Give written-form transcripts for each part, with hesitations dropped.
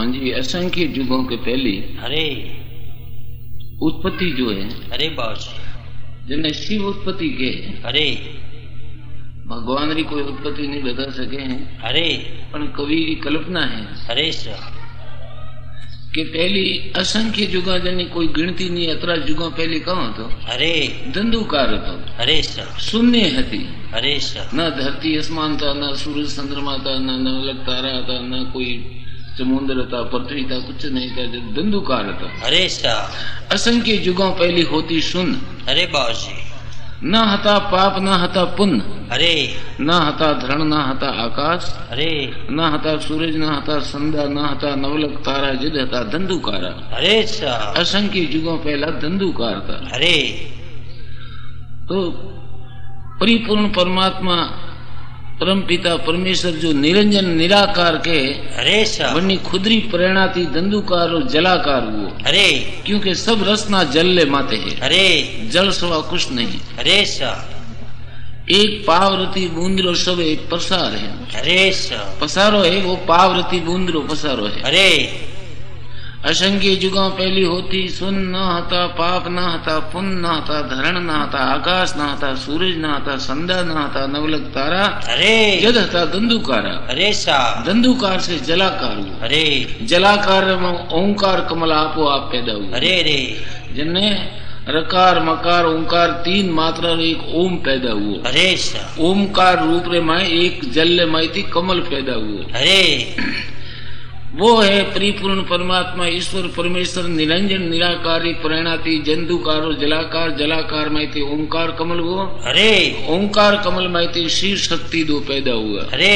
हाँ जी, असंख्य युगों के पहले अरे उत्पत्ति जो है, अरे बॉस जिन्हें शिव उत्पत्ति के अरे भगवान री कोई उत्पत्ति नहीं बता सके हैं, अरे पण कवि की कल्पना है अरे सर कि पहली असंख्य युगा जनी कोई गिनती नहीं, अतरा युगों पहले कहो तो अरे धंधुकार तो अरे सर शून्य हती, अरे सर न धरती आसमान था, न सूरज चंद्रमा था, न नवलक तारा था, न कोई समुद्र था, पृथ्वी था, कुछ नहीं था, धंधुकार था। अरे सर असंख्य युगों पहली होती शून्य, अरे बॉस न हता पाप, न हता पुण्य, अरे न हता धरण, न हता आकाश, अरे न हता सूरज, न हता संध्या, न हता नवलक तारा, जिद हता धंधुकारा। अरे सर असंख्य युगों पहला धंधुकार था। अरे तो परिपूर्ण परमात्मा परम पिता परमेश्वर जो निरंजन निराकार के अरे सर वनी खुदरी प्रेरणा थी धंधुकार और जलाकार हुआ। अरे क्योंकि सब रसना जल ले माते है, अरे जल सवा कुछ नहीं। अरे सर एक पावरती बूंदरो सब एक पसार है, अरे सर पसारो है वो पावरती बूंदरो पसारो है। अरे असंख्य युगों पहली होती सुन, न हता पाप, न हता पुण्य, न हता धरण, न हता आकाश, न हता सूरज, न हता संध्या, न हता नवलक तारा, अरे जद हता धंधुकारा। अरे सर धंधुकार से जलाकार हुआ। अरे जलाकार में ओंकार कमल आपो आप पैदा हुआ, अरे अरे जिनमें रकार मकार ओंकार तीन मात्रा एक ओम पैदा हुआ। अरे सर ओमकार रूप रे माए एक जल माई थी कमल पैदा हुआ। अरे वो है परिपूर्ण परमात्मा ईश्वर परमेश्वर निरंजन निराकारी प्रेरणाती जंतुकारो जलाकार, जलाकार में थी ओंकार कमल हुआ। अरे ओंकार कमल में थी शिव शक्ति दो पैदा हुआ। अरे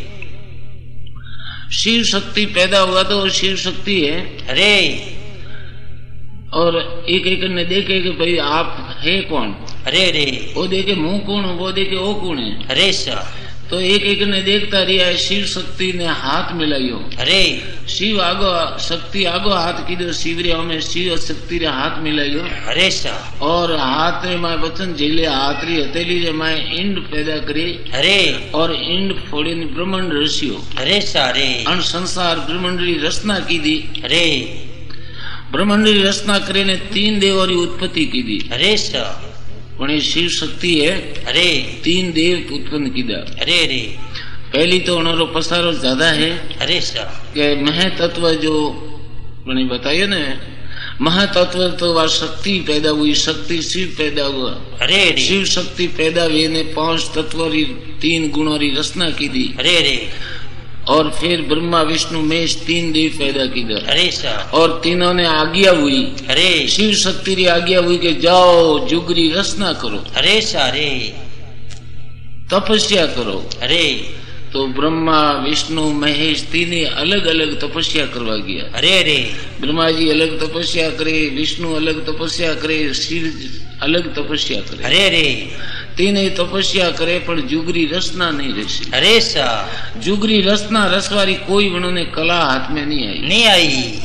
शिव शक्ति पैदा हुआ तो शिव शक्ति है। अरे और एक एक ने देखे कि भाई आप है कौन, अरे अरे वो देखे मुंह कौन, वो देखे वो कौन है। अरे सर तो एक एक ने देखता रिया है। शिव शक्ति ने हाथ मिलायो। अरे शिव आगो शक्ति आगो हाथ कीधो, शिव रे में शिव शक्ति रे हाथ मिलायो। अरे सर और हाथ रे माए वचन झेले हाथ री हथेली रे माए इंड पैदा करे। अरे और इंड फोड़े ब्रह्मांड रसियो। अरे सारे अन संसार ब्रह्मांड री रचना की दी। अरे ब्रह्मांड री रचना करे ने तीन देवों री उत्पत्ति की दी। अरे सर पण शिव शक्ति है। अरे तीन देव उत्पन्न कीधा। अरे अरे पहली तो उन्होंने पसारो ज्यादा है। अरे सर के महतत्व जो मैंने बताया ना, महातत्व तो वह शक्ति पैदा हुई, शक्ति शिव पैदा हुआ। अरे अरे शिव शक्ति पैदा हुई ने पांच तत्व री तीन गुणों री रचना की दी। अरे अरे और फिर ब्रह्मा विष्णु महेश तीन देव पैदा की दा। अरे सर और तीनों ने आज्ञा हुई। अरे शिव शक्ति री आज्ञा हुई कि जाओ जुगरी रचना करो। अरे सारे तपस्या करो। अरे तो ब्रह्मा विष्णु महेश तीन अलग अलग तपस्या करवा गया। अरे अरे ब्रह्मा जी अलग तपस्या करे, विष्णु अलग तपस्या करे, शिव अलग तपस्या करे। अरे अरे तीन तपस्या करे पर जुगरी रचना नहीं रची। अरे सर जुगरी रचना रसवारी कोई उन्होंने कला हाथ में नहीं आई।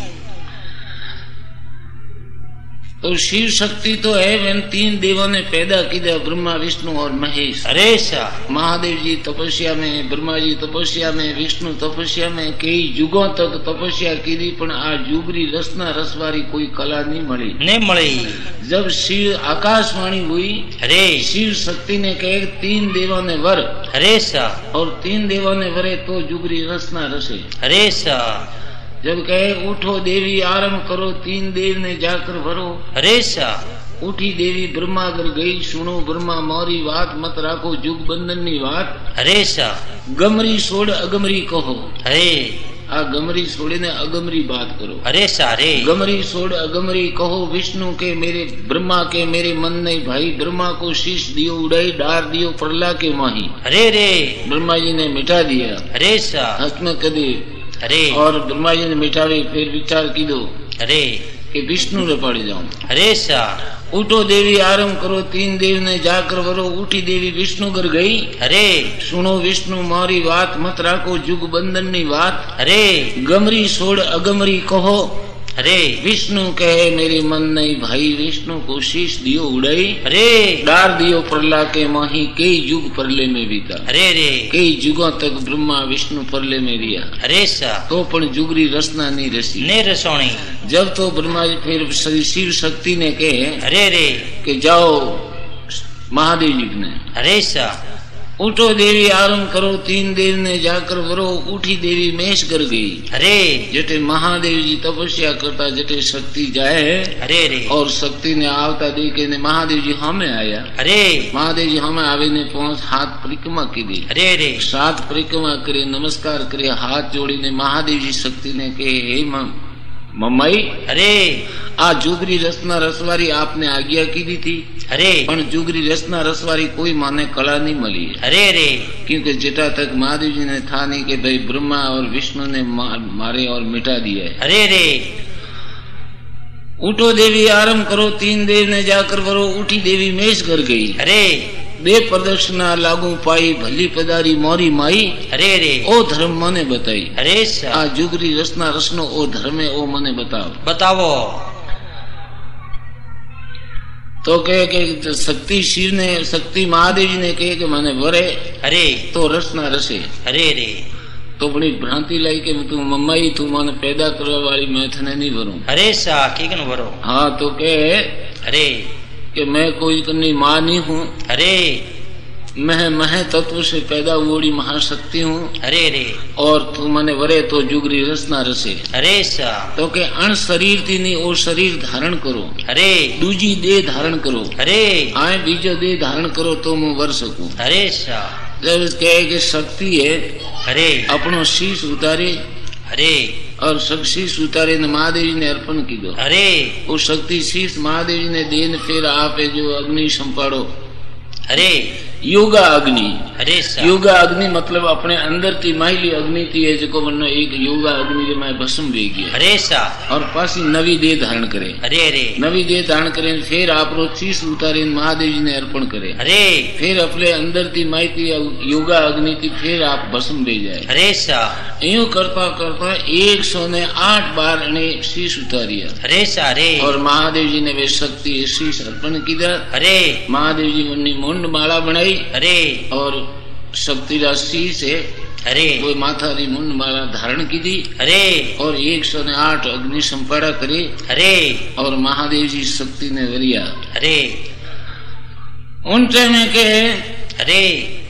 तो शिव शक्ति तो है वे तीन देवों ने पैदा किया, ब्रह्मा विष्णु और महेश। अरे सर महादेव जी तपस्या में, ब्रह्मा जी तपस्या में, विष्णु तपस्या में कई युगों तक तपस्या की थी, पर आ जुगरी रचना रसवारी कोई कला नहीं मળી। जब शिव आकाशवाणी हुई, अरे शिव शक्ति ने कहे तीन देवों ने वर। अरे सर और तीन देवों ने वरे तो जुगरी रचना रसे। अरे सर जब कहे उठो देवी आरंभ करो, तीन देव ने जाकर भरो। अरे सर उठी देवी ब्रह्मा घर गई, सुनो ब्रह्मा मोरी बात, मत राखो जुग बंधन नी बात। अरे सर गमरी सोड़ अगमरी कहो। अरे आ गमरी सोड़े ने अगमरी बात करो। अरे सारे गमरी सोड़ अगमरी कहो, विष्णु के मेरे ब्रह्मा के मेरे मन नहीं भाई, ब्रह्मा को शीश दियो उड़ाई, डार दियो प्रहला के माही। अरे रे ब्रह्मा जी ने मिटा दिया। अरे सर हस्त में कदी। अरे और ब्रह्मा जी ने मिटावी, फिर विचार की दो। अरे कि विष्णु रे पड़ जाऊं। अरे सर उठो देवी आरंभ करो, तीन देव ने जाकर वरो। उठी देवी विष्णु घर गई। अरे सुनो विष्णु मारी बात, मत राखो जुग बंधन नी बात। अरे गमरी सोड़ अगमरी कहो। अरे विष्णु कहे मेरे मन नहीं भाई, विष्णु को शीश दियो उड़ाई, अरे डार दियो प्रला के माही, कई युग परले में बीता, अरे रे कई युगों तक ब्रह्मा विष्णु परले में रिया, अरे सा तो पण जुगरी रसना नहीं रसी ने रसोणी। जब तो ब्रह्मा जी फिर शिव शक्ति ने कहे अरे रे कि जाओ महादेव जी ने, अरे सा उठो देवी आरंभ करो, 3 देव ने जाकर वरो, उठी देवी मेष कर गई। अरे जटे महादेव जी तपस्या करता जटे शक्ति जाए, अरे रे और शक्ति ने आवता देखे ने महादेव जी हमें आया, अरे महादेव जी हमें आवे ने 5 हाथ परिक्रमा की दी, अरे रे 7 परिक्रमा करे, नमस्कार करे, हाथ जोड़ी ने महादेव जी शक्ति ने कहे हे मम्माई, अरे आ जुगरी रसना रसवारी आपने आज्ञा की दी थी, अरे पण जुगरी रसना रसवारी कोई माने कला नहीं मिली है। अरे रे क्योंकि जेटा तक महादेव जी ने था नहीं कि भाई ब्रह्मा और विष्णु ने मारे और मिटा दिया है। अरे रे उठो देवी आरंभ करो, 3 देव ने जाकर वरो, उठी देवी मेष कर गई। अरे बे प्रदक्षिणा लागू पाई, भली पदारी मोरी माई, अरे रे ओ धर्म मने बताई। अरे सा आ जुगरी रसना रसनो ओ धर्म है ओ मने बताओ। बतावो। तो कहे कि शक्ति शिव ने, शक्ति महादेव जी ने कहे कि मने वरे, अरे तो रसना रसे। अरे रे तो बड़ी भ्रांति लाई कि तू मम्माई तू मन पैदा करने वाली, मैं थने नहीं भरूं। अरे सा ठीक न भरो। हाँ तो कहे अरे कि मैं कोई कन्नी माँ नहीं हूँ, अरे मैं तत्व से पैदा हुई महाशक्ति हूँ। अरे रे और तू मने वरे तो जुगरी रसना रसे। अरे सा तो के अण शरीर थी नहीं ओ शरीर धारण करो, अरे दूजी देह धारण करो, अरे आए बीजो देह धारण करो तो मैं वर सकूं। अरे सा जब कहे कि शक्ति है, अरे अपनो शीश उतारे, अरे और शीश उतारे ने महादेव जी ने अर्पण की दो। अरे वो शक्ति शीश महादेव जी ने देन, फिर आप जो अग्नि संपाड़ो, अरे योगा अग्नि। अरे सा योगा अग्नि मतलब अपने अंदर थी माहिली अग्नि थी है जो मनो एक योगा अग्नि जो मैं भस्म वे गया। अरे सा और पासी नवी देह धारण करे। अरे अरे नवी देह धारण करे, फिर आप शीश उतारे महादेव जी ने अर्पण करे। अरे फिर अपने अंदर थी माहिती योगा अग्नि थी, फिर आप भस्म ले जाए। अरे सा यूं करता करता 108 बार ने शीश उतारिया। अरे सा रे और महादेव जी ने वे शक्ति शीश अर्पण किया। अरे महादेव जी ने मुंड माला बनाई, अरे और शक्ति राशि से अरे वो माथा री मुंड माला धारण की थी। अरे और 108 अग्नि संपाड़ा करे। अरे और महादेव जी शक्ति ने वरिया। अरे उन टाइम में के अरे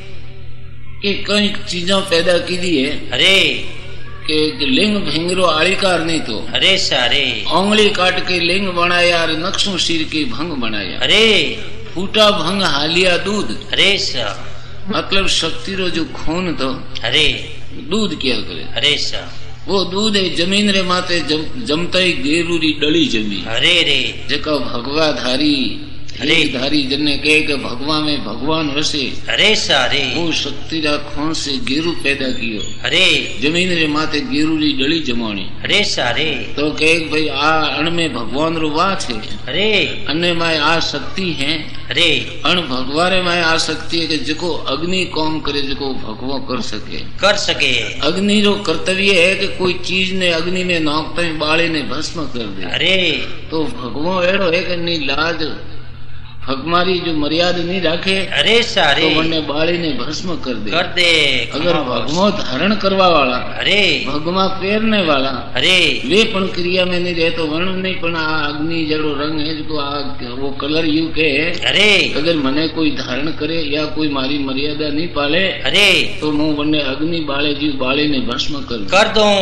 कि कई चीजों पैदा की दी है। अरे कि लिंग भिंगरो आलिकार नहीं तो। अरे सारे उंगली काट के लिंग बनाया, नक्शों सिर के भंग बनाया। अरे फूटा भंग हालिया दूध। अरे सा मतलब शक्ति रो जो खून तो अरे दूध क्या करे। अरे सा वो दूध है जमीन रे माते जमता ही गेरूरी डली जमी। अरे रे जेका भगवा धारी अरे धारी जने कहे कि भगवान में भगवान वसे। अरे सारे वो शक्ति रा खून से गेरू पैदा कियो। अरे जमीन रे माते गेरूरी डली जमाणी। अरे सारे तो कहे भाई आ अण में भगवान रो वात है। अरे अन्य में आ शक्ति है। अरे अण भगवान में आ शक्ति है कि जिको अग्नि काम करे जिको भगवा कर सके। अग्नि रो कर्तव्य है कि कोई चीज ने अग्नि में नाकता ही बाले ने भस्म कर दे। अरे तो भगवान एड़ो है कि नहीं लाज भगमारी जो मर्यादा नहीं रखे। अरे सारे तो वने बाली ने भस्म कर दे। अगर हाँ, भगवा धारण करवा वाला, अरे भगवा पेरने वाला, अरे वे पण क्रिया में नहीं रहे तो वर्ण नहीं पण आ अग्नि जड़ो रंग है जो आ वो कलर यू के है। अरे अगर मने कोई धारण करे या कोई मारी मर्यादा नहीं पाले, अरे तो मुंह बने अग्नि बाले जीव बाले ने भस्म कर दो।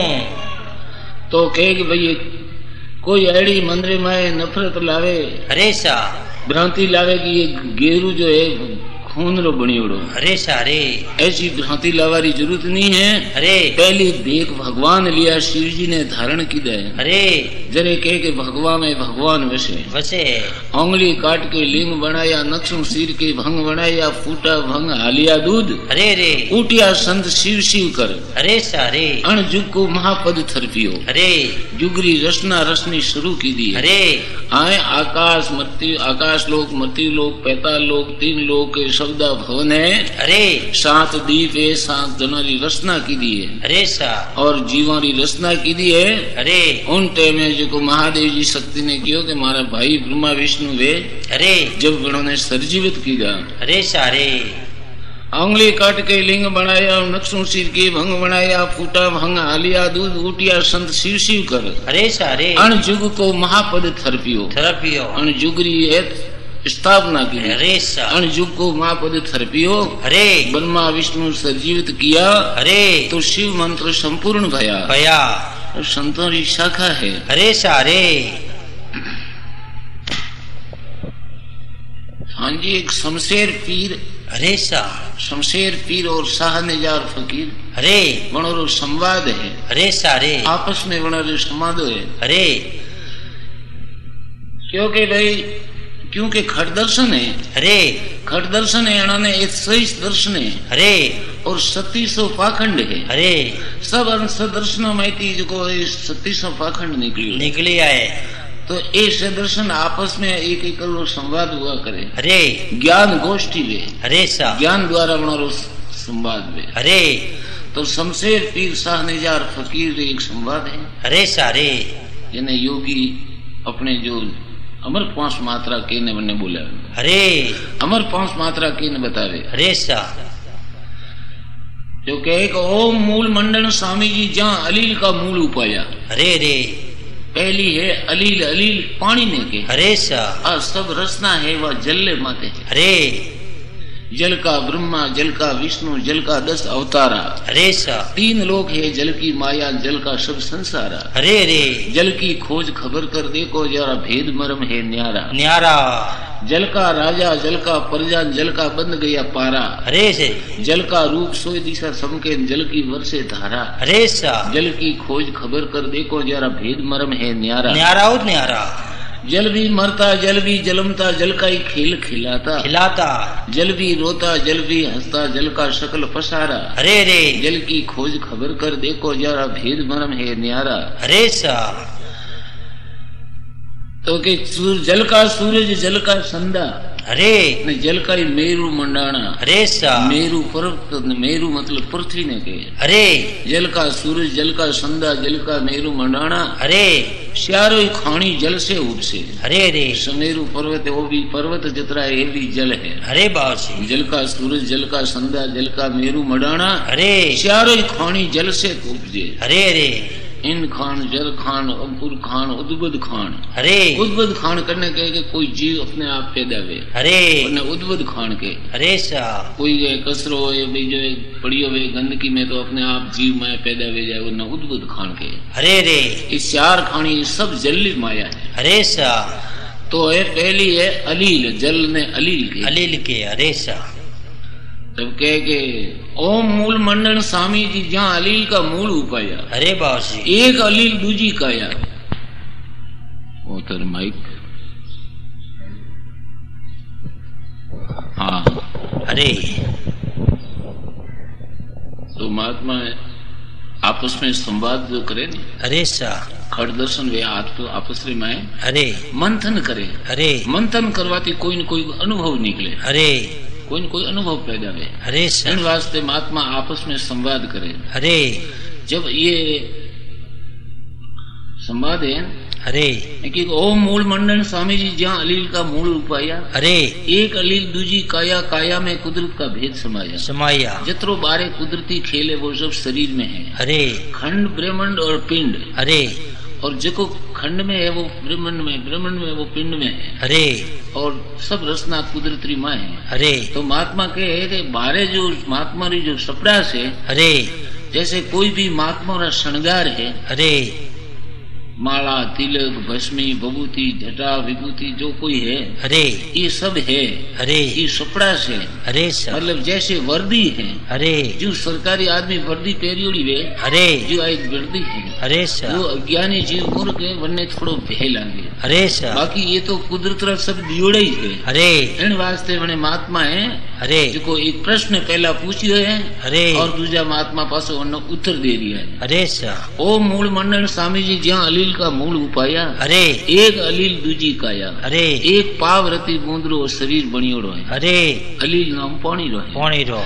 तो कहे कि भाई कोई एड़ी मंदिर में नफरत लावे। अरे सा भ्रांति लावे कि ये गेरू जो है खून रो बनियोड़ो। अरे सारे ऐसी भ्रांति लावारी जरूरत नहीं है। अरे पहली देख भगवान लिया शिव जी ने धारण की दे। अरे जरे कहे कि भगवान में भगवान वसे। उंगली काट के लिंग बनाया, नक्शों सिर के भंग बनाया, फूटा भंग हालिया दूध। अरे रे उठिया संत शिव शिव कर। अरे सारे अण जुग को महापद थरपियो। अरे जुगरी रचना रचनी शुरू की दी। अरे आए आकाश मृत्यु, आकाश लोक मृत्यु लोक पैताल लोक 3 लोक के शब्दा भवन है। अरे 7 दीप है, 7 जनारी रचना की दी है। अरे सा और जीवारी रचना की दी है। अरे उन टाइम में जो महादेव जी शक्ति ने कियो कि मारा भाई ब्रह्मा विष्णु वे अरे जब उन्होंने सरजीवित किया अरे सारे आंगली काट के लिंग बनाया नक्शों सिर के भंग बनाया फूटा भंग आलिया दूध उटिया संत शिव शिव कर अरे सारे अण जुग को महापद थरपियो अण जुगरी है स्थापना की अरे अण जुग को महापद थरपियो अरे ब्रह्मा विष्णु सरजीवित किया अरे तो शिव मंत्र संपूर्ण भया और संतों की शाखा है अरे सारे हाँ जी एक शमशेर पीर अरे शमशेर पीर और शाह निजार फकीर अरे वनोरो संवाद है अरे सारे आपस में वनोरो संवाद है अरे क्योंकि खट दर्शन है अरे खट दर्शन है इन्होंने एक सही दर्शन है अरे और 3700 पाखंड है अरे सब अंश दर्शनों में जो 3700 पाखंड निकली आए तो ऐसे दर्शन आपस में एक एक संवाद हुआ करे अरे ज्ञान गोष्ठी वे अरे ज्ञान द्वारा बनारो संवाद वे अरे तो शमशेर पीर शाह निजार फकीर एक संवाद है अरे सारे जिन्हें योगी अपने जो अमर 5 मात्रा के ने बोला अरे अमर 5 मात्रा के ने बतावे अरे जो कहे कि ओम मूल मंडन स्वामी जी जहाँ अलील का मूल उपाया अरे रे पहली है अलील अलील पानी ने के अरे सब रसना है वह जल माते है अरे जल का ब्रह्मा जल का विष्णु जल का 10 अवतारा अरे 3 लोक है जल की माया जल का सब संसारा अरे रे जल की खोज खबर कर देखो जरा भेद मरम है न्यारा न्यारा जल का राजा जल का प्रजा जल का बंद गया पारा अरे से जल का रूप सोई दिशा समके जल की वर्षे धारा अरे जल की खोज खबर कर देखो जरा भेद मरम है न्यारा न्यारा और न्यारा जल भी मरता जल भी जलमता जल का ही खेल खिलाता जल भी रोता जल भी हंसता जल का शकल पसारा अरे रे जल की खोज खबर कर देखो जरा भेद मरम है न्यारा अरे तो कि जल का सूरज जल का संदा अरे जल का ही मेरू मंडाना अरे मेरू पर्वत मेरू मतलब पृथ्वी ने के अरे जल का सूरज जल का संदा जल का मेरू मंडाना अरे श्यारो खाणी जल से उपसे अरे रे समेरु पर्वत वो भी पर्वत जितना है ये भी जल है अरे बाजी जल का सूरज जल का संदा जल का मेरू मंडाना अरे श्यारो खाणी जल से उपजे अरे रे इन खान जल खान अंकुर खान उद्बुद्ध खान अरे उद्बुद्ध खान करने के कोई जीव अपने आप पैदा हुए अरे उद्बुद्ध खान के अरे कोई कसरो जो पड़ी हुए गंदगी में तो अपने आप जीव माया पैदा हुए जाए वो उद्बुद्ध खान के अरे रे इस 4 खानी सब जल माया है अरे तो है पहली है अलील जल ने अलील के अरे तब कह के ओम मूल मंडन स्वामी जी जहाँ अलील का मूल उपाया अरे बाजी एक अलील दूजी काया वो तर माइक हाँ अरे तो महात्मा आपस में संवाद जो करे नहीं अरे खड़ दर्शन वे आपस में अरे मंथन करे अरे मंथन करवाती कोई न कोई अनुभव निकले अरे कोई न कोई अनुभव पैदा हुए अरे इन वास्ते महात्मा आपस में संवाद करे अरे जब ये संवाद है अरे कि ओम मूल मंडन स्वामी जी जहाँ अलील का मूल उपाया अरे एक अलील दूजी काया काया में कुदरत का भेद समाया जत्रो बारे कुदरती खेल है वो सब शरीर में है अरे खंड ब्रह्मांड और पिंड अरे और जो खंड में है वो ब्रह्मांड में वो पिंड में है अरे और सब रचना कुदरती माँ है अरे तो महात्मा के बारे जो महात्मा जो सपड़ा से अरे जैसे कोई भी महात्मा का श्रृंगार है अरे माला तिलक भस्मी बबूती जटा विभूति जो कोई है अरे ये सब है अरे ये सपड़ा से अरे मतलब जैसे वर्दी है अरे जो सरकारी आदमी वर्दी पहरी वे अरे जो एक वर्दी है अरे वो अज्ञानी जीव मूर्ख के बनने थोड़ो भय लागे अरे बाकी ये तो कुदरत सब दियोड़े ही है अरे इन वास्ते बने महात्मा है अरे जो एक प्रश्न पहला पूछियो है अरे और दूसरा महात्मा पास उत्तर दे दिया है अरे ओ मूल मंडन स्वामी जी जहाँ अलील का मूल उपाया अरे एक अलील दूजी काया अरे एक पावरती बूंदरो शरीर बनियोड़ो है अरे अलील नाम पानी रो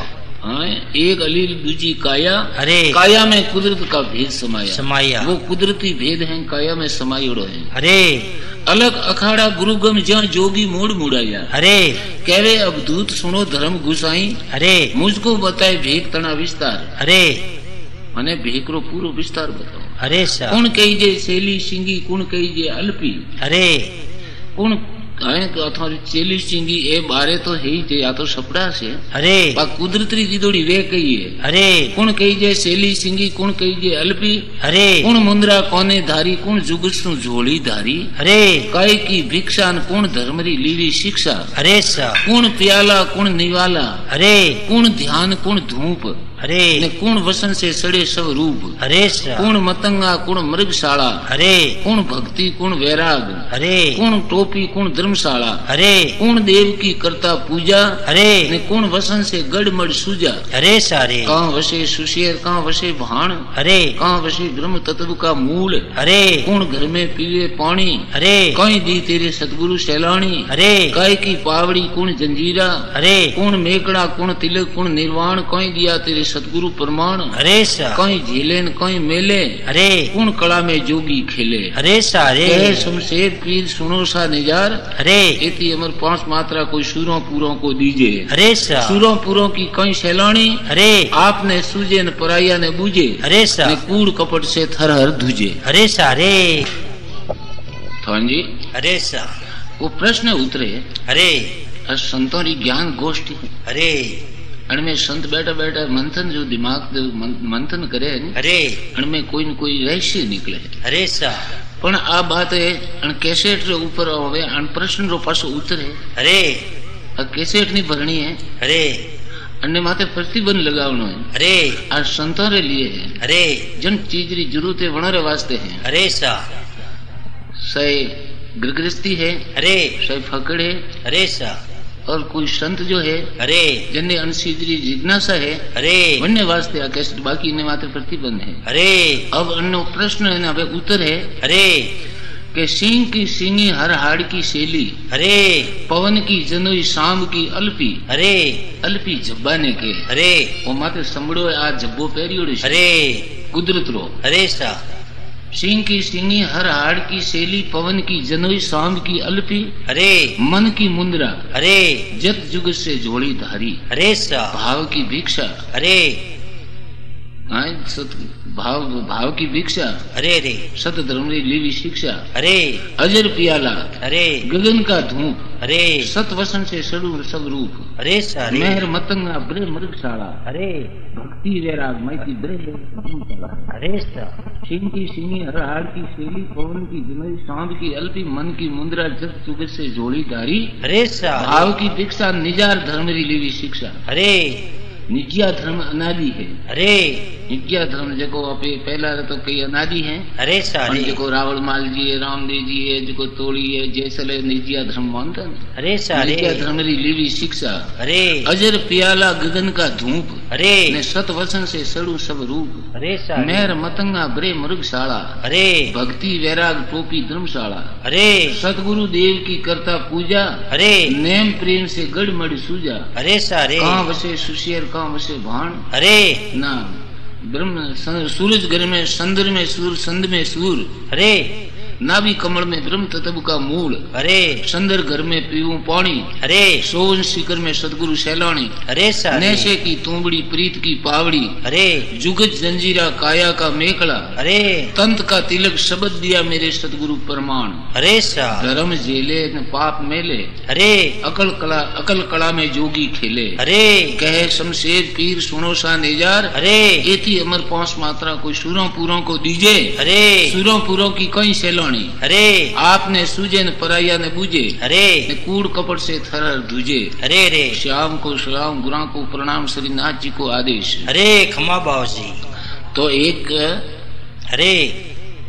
हाँ, एक अलील दूजी काया। अरे काया में कुदरत का भेद समाया। समाया वो कुदरती भेद है, काया में समायोड़ो है। अरे अलग अखाड़ा गुरुगम ज्યાં जोगी मोड़ मुड़ाया। अरे कहवे अब दूत सुनो धर्म गुसाई। अरे मुझको बताए भेक तना विस्तार। अरे મને ભેકરો પૂરો વિસ્તાર બતાવો। अरे सा કોણ કહી જે સેલી સિંગી, કોણ કહી જે અલ્પી। अरे કોણ અથવા ચેલી સિંગી એ બારે તો હે જ, આ તો સપડા છે। अरे બા કુદરતી દીદોડી વે કહીએ। अरे કોણ કહી જે સેલી સિંગી, કોણ કહી જે અલ્પી। अरे કોણ મુંદ્રા કોને ધારી, કોણ જુગસનું ઝોળી ધારી। अरे કઈ કી ભિક્ષા ને કોણ ધર્મરી લીવી શિક્ષા। अरे सा કોણ પ્યાલા, કોણ નિવાલા। अरे કોણ ધ્યાન, કોણ ધૂપ। अरे ने कोण वसन से सड़े सब रूप। अरे सा कोण मतंगा, कोण मृगशाला। अरे कोण भक्ति, कोण वैराग। अरे कोण टोपी, कोण धर्मशाला। अरे कोण देव की करता पूजा। अरे ने कोण वसन से गड़मड़ सूजा। अरे सारे कहाँ वसे सुशेर, कहाँ वसे भाण। अरे कहाँ वसे ब्रह्म तत्व का मूल। अरे कोण घर में पीवे पानी। अरे कहीं दी तेरे सतगुरु सैलानी। अरे काय की पावड़ी, कोण जंजीरा। अरे कोण मेकड़ा, कोण तिलक, कोण निर्वाण। कहीं दिया तेरे सतगुरु प्रमाण। अरे सा कहीं झेलेन, कहीं मेले। अरे कौन कला में जोगी खेले। अरे सारे कहे शमशेर पीर सुनो सा निजार। अरे एती अमर 5 मात्रा कोई सूरों पूरों को दीजे। अरे सा सूरों पूरों की कहीं सैलानी। अरे आपने सूजे न पराया ने बूझे। अरे सा ने कूड़ कपट से थरहर दूजे। अरे सारे हाँ जी, अरे सा वो प्रश्न उतरे। अरे संतों की ज्ञान गोष्ठी। अरे अनमें संत बैठा बैठा मंथन जो दिमाग मंथन करे ने, अरे अनमें कोई न कोई रहस्य निकले। अरे सा पण आ बात है अन कैसेट रे ऊपर होवे, अन प्रश्न रो पासो उतरे। अरे आ कैसेट नी भरनी है, अरे अन्य माथे प्रतिबंध लगावनो है। अरे आ संतों रे लिए है। अरे जन चीज री जरूरत है वणरे वास्ते है। अरे सा सही गृहस्थी है, अरे सही फकड़ है, अरे सा और कोई संत जो है अरे जन्ने अनसीजरी जिज्ञासा है, अरे वन्ने वास्ते आ कैसेट, बाकी इन्हें माथे प्रतिबंध है। अरे अब अन्य प्रश्न है ना, उत्तर है अरे कि सिंह की सिंगी हर हाड़ की सेली। अरे पवन की जनोई शाम की अल्पी। अरे अल्पी जब्बा ने के अरे वो माथे समड़ो आ जब्बो पेरियोड़ो छे। अरे कुदरत रो। अरे सा सिंह की सिंगी हर हाड़ की सेली, पवन की जनोई शाम की अल्पी। अरे मन की मुंद्रा, अरे जत जुग से जोड़ी धारी। अरे सा भाव की भिक्षा, अरे भाव भाव की भिक्षा। अरे अरे सत धर्म री लीवी शिक्षा। अरे अजर पियाला, अरे गगन का धूप। अरे सत वसन से सड़ू सब रूप। अरे सारे मेहर मतंगा ब्रे मृगशाला। अरे भक्ति वैराग मैती ब्रे धर्मशाला। अरे सा सिंह की सिंगी हर हाड़ की सेली, पवन की जनोई शाम की अल्पी, मन की मुंद्रा जत जुग से जोड़ी धारी। अरे सा भाव की भिक्षा, निजार धर्म री लीवी शिक्षा। अरे निज्या धर्म अनादि है। अरे निज्या धर्म जो अपे पहला तो कई अनादि है। अरे सारे जो रावण माल जी है, रामदेव जी है, जो तोड़ी है, जैसले निज्या धर्म मानता है। अरे सारे निज्या धर्म री लीवी शिक्षा। अरे अजर प्याला गगन का धूप। अरे ने सत वसन से सड़ू सब रूप। अरे सारे मेहर मतंगा ब्रे मृगशाला। अरे भक्ति वैराग टोपी धर्मशाला। अरे सतगुरु देव की करता पूजा। अरे नेम प्रेम से गड़मड़ सूजा। अरे सारे कहाँ वसे सुशेर, कहाँ वसे भाण। अरे ना ब्रह्म सूरज घर में, संदर में सूर, संद में सूर। अरे नाभि कमल में ब्रह्म तत्व का मूल। अरे संदर घर में पीऊं पानी। अरे सोवन शिखर में सतगुरु सैलानी। अरे सारे नैशे की तूंबड़ी प्रीत की पावड़ी। अरे जुगत जंजीरा काया का मेकड़ा। अरे तंत का तिलक शब्द दिया मेरे सतगुरु प्रमाण। अरे सा धर्म झेले न पाप मेले। अरे अकल कला में जोगी खेले। अरे कहे शमशेर पीर सुनो सा नेजार। अरे एथी अमर 5 मात्रा कोई सूरों पूरों को दीजे। अरे सूरों पूरों की कई सैलानी। अरे आपने सूजे न पराया ने बूझे। अरे ने कूड़ कपट से थरर दूजे। अरे अरे श्याम को सलाम, गुरा को प्रणाम, श्रीनाथ जी को आदेश। अरे खमा बाबू जी। तो एक अरे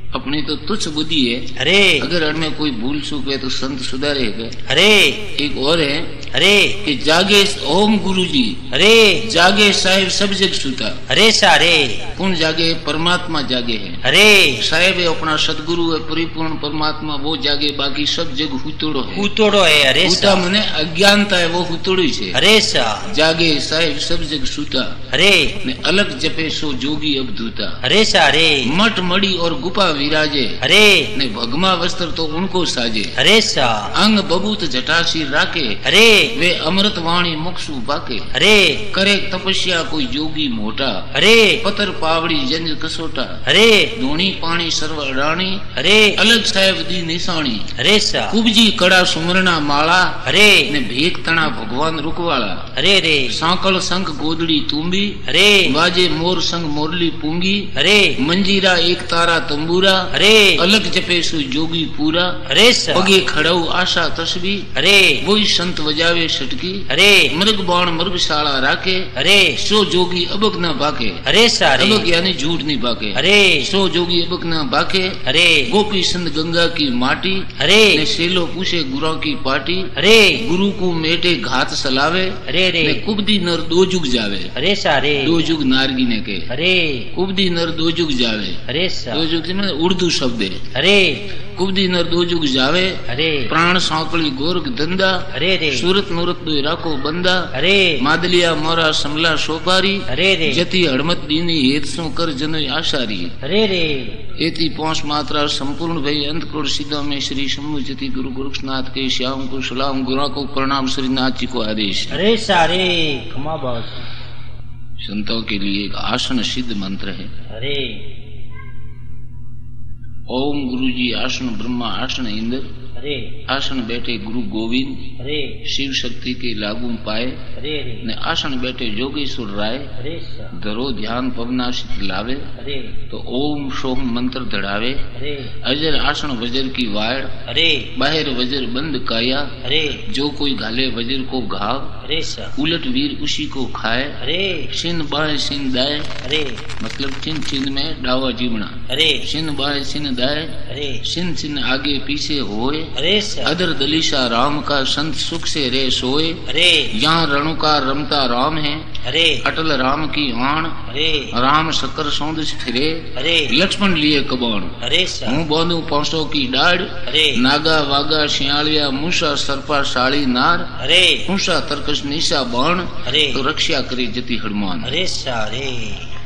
अपनी तो तुच्छ बुद्धि है। अरे अगर उनमें कोई भूल चूक है तो संत सुधारेगा। अरे एक और है अरे कि जागे ओम गुरु जी, अरे जागे साहेब सब जग सुता। अरे सारे कौन जागे? परमात्मा जागे है। अरे साहेब है अपना सदगुरु है, परिपूर्ण परमात्मा, वो जागे, बाकी सब जग हुतोड़ो है। हुतोड़ो है। अरे हुता मने अज्ञानता है, वो हुतोड़ी है। अरे सा जागे साहेब सब जग सुता। अरे ने अलग जपे सो जोगी अब धूता। अरे सारे मठ मड़ी और गुफा विराजे। अरे ने भगमा वस्त्र तो उनको साजे। अरे सा अंग बबूत जटासी राके। अरे वे अमृत वाणी मुक्सु बाके। अरे करे तपस्या कोई जोगी मोटा। अरे पतर पावड़ी जंज कसोटा। अरे धोनी पानी सर्व अडाणी। अरे अलग साहेब दी निशानी। अरे सा कुबजी कड़ा सुमरना माला। अरे ने भेक तना भगवान रुकवाला। अरे रे सांकल संख गोदड़ी तुम्बी। अरे बाजे मोर संग मोरली पूंगी। अरे मंजीरा एक तारा तंबूरा। अरे अलग जपे सु जोगी पूरा। अरे सा पगे खड़ऊ आशा तस्बी। अरे वही संत वजावे सटकी। अरे मृग बाण मृगशाला राके। अरे सो जोगी अबक न बाके। अरे सारे अबक यानी झूठ नहीं बाके। अरे सो जोगी अबक न बाके। अरे गोपी संत गंगा की माटी। अरे ने सेलो पूछे गुरु की पाटी। अरे गुरु को मेटे घात सलावे। अरे रे ने कुबदी नर दो जुग जावे। अरे सारे दो जुग नारगी ने के। अरे कुबदी नर दो जुग जावे। अरे सा दो जुग में उर्दू शब्द है। अरे कुबदी नर दो जुग जावे। अरे प्राण सांकली गोरख धंधा। अरे रे सूरत नूरत दो राखो बंदा। अरे मादलिया मोरा समला सोपारी। अरे रे जति हड़मत दीनी हेत सो कर जन आशारी। अरे रे एति पांच मात्रा संपूर्ण भई अंत करोड़ सीधा में श्री शंभु जति गुरु गोरक्षनाथ के श्याम को सलाम, गुरु को प्रणाम, श्रीनाथ जी को आदेश। अरे सारे खमा बाबा संतों के लिए एक आसन सिद्ध मंत्र है। अरे ओम गुरु जी आसन ब्रह्मा आसन इंद्र। अरे आसन बैठे गुरु गोविंद। अरे शिव शक्ति के लागू पाए। अरे रे ने आसन बैठे जोगेश्वर राय। अरे सा धरो ध्यान पवनाशित लावे। अरे तो ओम सोम मंत्र दढ़ावे। अरे अजर आसन वजर की वाड़। अरे बाहर वजर बंद काया। अरे जो कोई घाले वजर को घाव। अरे सा उलट वीर उसी को खाए। अरे सिन बाय सिन दाए। अरे मतलब चिन चिन में डावा जीवना। अरे सिन बाय सिन दाए। अरे सिन सिन आगे पीछे होए। अरे सा अदर दलीसा राम का संत सुख से रे सोए। अरे यहाँ रणुकार रमता राम है। अरे अटल राम की आण। अरे राम शक्कर सौंद फिरे। अरे लक्ष्मण लिए कबाण। अरे सा हूँ बोंदू 500 की डाढ़। अरे नागा वागा शियालिया मूसा सर्पा साड़ी नार। अरे मूसा तरकश निशा बाण। अरे तो रक्षा करे जति हनुमान। अरे सारे